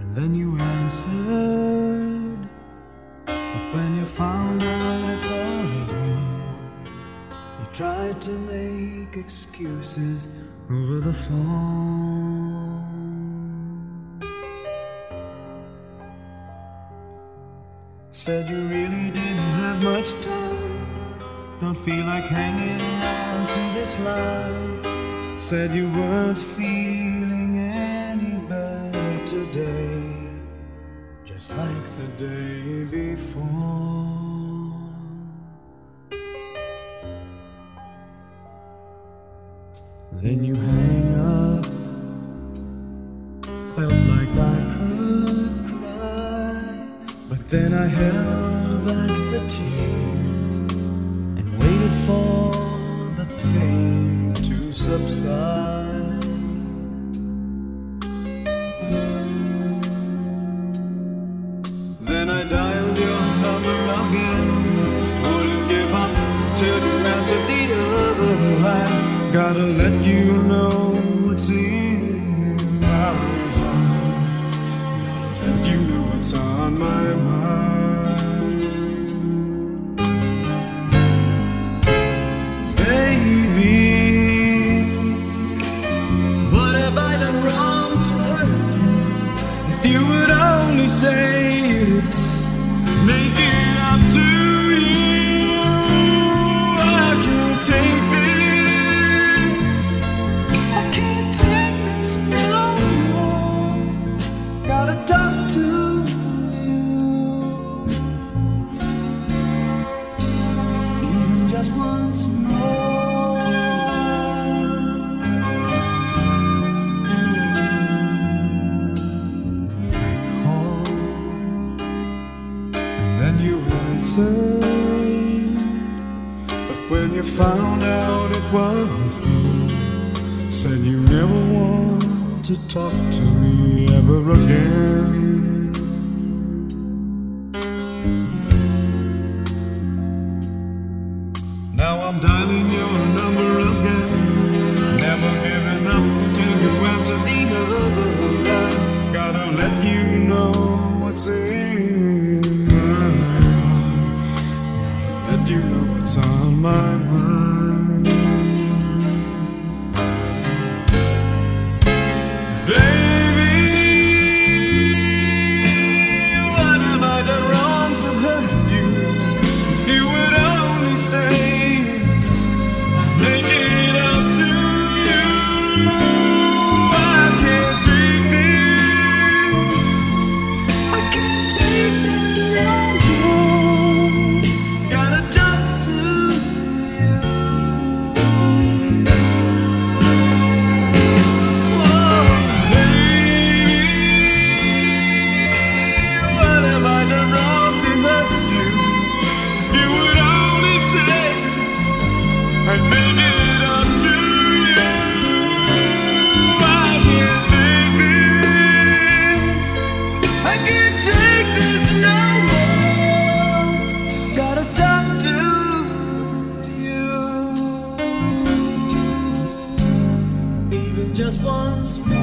Then you answered, but when you found out it was me, you tried to make excuses over the phone. Said you really didn't have much time, don't feel like hanging on to this line. Said you weren't feeling any better today, just like the day before. Then you hang up, felt like I could cry, but then I held back the tears and waited for the pain to subside. Then I dialed your number again, wouldn't give up till you answered the other line. Gotta let you know what's in my heart, gotta let you know what's on my mind. Baby, what have I done wrong to hurt you? If you would only say it, make it up to you. I can't take this, I can't take this no more. Gotta talk to you, even just once more. I called, and then you answered, but when you found out it was me, said you never want to talk to me ever again. Now I'm dialing your number again, never giving up till you answer the other line. Gotta let you know what's in my heart, gotta let you know what's on my mind. Baby, what have I done wrong to hurt you? If you would only say it, I'd make it up to you. I can't take this, I can't take this no more. Gotta talk to you. Oh, baby, what have I done wrong to hurt you? If you would only say it, I'd make it up to you. I can't take this, I can't take this no more. Gotta talk to you, even just once more.